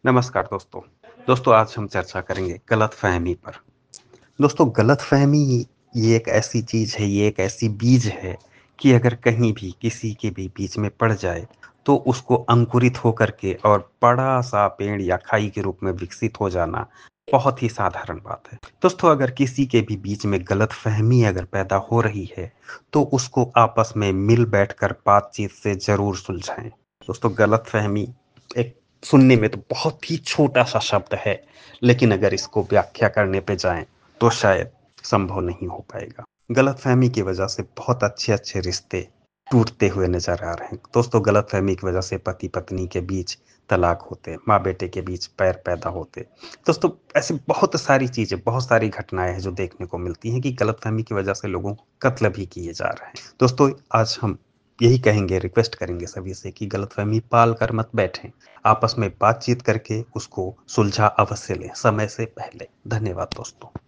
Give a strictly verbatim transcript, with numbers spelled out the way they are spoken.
नमस्कार दोस्तों। दोस्तों आज हम चर्चा करेंगे गलतफ़हमी पर। दोस्तों गलतफ़हमी ये एक ऐसी चीज़ है, ये एक ऐसी बीज है कि अगर कहीं भी किसी के भी बीच में पड़ जाए, तो उसको अंकुरित होकर के और बड़ा-सा पेड़ या खाई के रूप में विकसित हो जाना बहुत ही साधारण बात है। दोस्तों अगर किसी के भी बीच में गलतफ़हमी अगर पैदा हो रही है, तो उसको आपस में मिल बैठकर बातचीत से ज़रूर सुलझाएँ। दोस्तों गलतफ़हमी एक सुनने में तो बहुत ही छोटा-सा शब्द है, लेकिन अगर इसको व्याख्या करने पे जाएँ, तो शायद संभव नहीं हो पाएगा। गलतफ़हमी की वजह से बहुत अच्छे-अच्छे रिश्ते टूटते हुए नज़र आ रहे हैं। दोस्तों गलतफ़हमी की वजह से पति-पत्नी के बीच तलाक होते, माँ-बेटे के बीच बैर पैदा होते। दोस्तों ऐसी बहुत सारी चीज़ें, बहुत सारी घटनाएँ हैं जो देखने को मिलती हैं कि गलतफ़हमी की वजह से लोगों को कत्ल भी किए जा रहे हैं। दोस्तों आज हम यही कहेंगे, रिक्वेस्ट करेंगे सभी से कि गलतफ़हमी पाल कर मत बैठें। आपस में बातचीत करके उसको सुलझा अवश्य लें, समय से पहले। धन्यवाद दोस्तों।